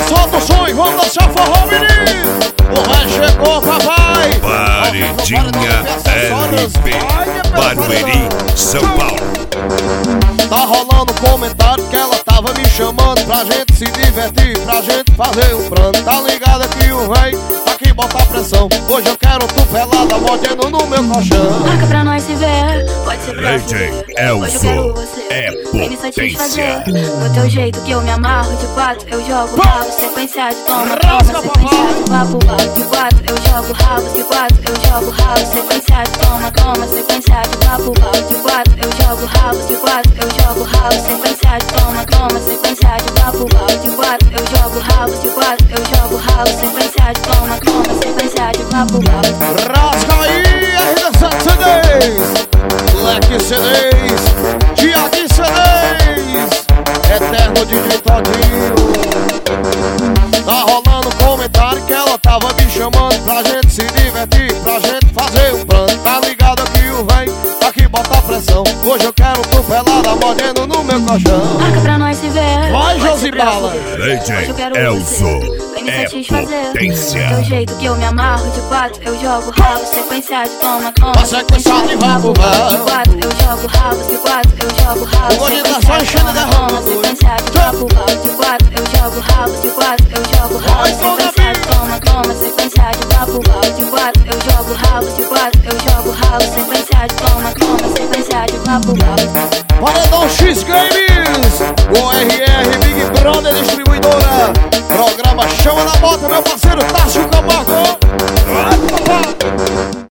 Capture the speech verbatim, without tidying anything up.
solta o som e vamos dançar forró, menino. O rei chegou, papai. Paredinha L P, Barueri, São Paulo. Tá rolando comentário que ela tava me chamando pra gente se divertir, pra gente fazer um plano. Tá ligado que o rei tá aqui botar pressão. Hoje eu quero tu pelada, mordendo no meu colchão. Marca pra nós se ver, pode ser pra D J Elzo é potência. No teu jeito que eu me amarro de quatro, eu jogo rabo, sequência de toma, toma, Rasga, sequência de papo, papo de quatro, eu jogo rabo de quatro, eu jogo rabo, sequência de toma, toma, sequência de papo, papo de quatro, eu jogo rabo de quatro, eu jogo rabo, sequência de toma, toma, sequência de papo, papo de quatro, eu jogo rabo de quatro, eu jogo rabo, sequência de toma, toma, sequência de papo, papo. Rasga aí, R D sete C Ds, Black C Ds, Tiago C Ds, Eterno D J Todinho. Tá rolando comentário que ela tava me chamando pra gente se divertir, pra gente fazer um plano. Tá ligado que o rei tá aqui bota pressão. Hoje eu quero tu pelada, mordendo no meu colchão. Marca pra nós se ver, vai, Josibala. D J Elzo é potência. Do jeito que eu me amarro de quatro, eu jogo rabo, sequência de toma, toma, a sequência de vapo, de quatro, eu jogo rabo de quatro, eu jogo rabo, o gordinho tá só enchendo de rabo, sequência de vapo, de quatro, eu jogo rabo de quatro, eu jogo rabo, sequência de toma, toma, sequência de vapo, de quatro, eu jogo rabo de quatro, eu jogo rabo, sequência de toma, toma, sequência de vapo, vapo. Paredão X Games, o R R Big Brother Distribuidora, programa Chama na Bota, meu parceiro Tássio Camargo.